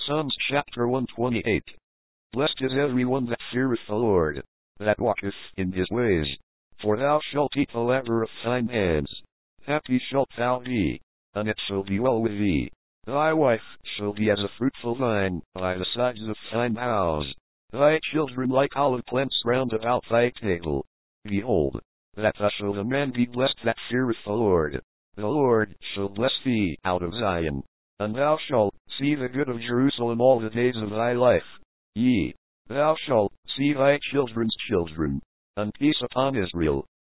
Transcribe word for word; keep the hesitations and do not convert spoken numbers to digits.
Psalms chapter one twenty-eight. Blessed is everyone that feareth the Lord, that walketh in his ways. For thou shalt eat the labor of thine hands. Happy shalt thou be, and it shall be well with thee. Thy wife shall be as a fruitful vine by the sides of thine house. Thy children like olive plants round about thy table. Behold, that thus shall the man be blessed that feareth the Lord. The Lord shall bless thee out of Zion, and thou shalt see the good of Jerusalem all the days of thy life. Yea, thou shalt see thy children's children, and peace upon Israel.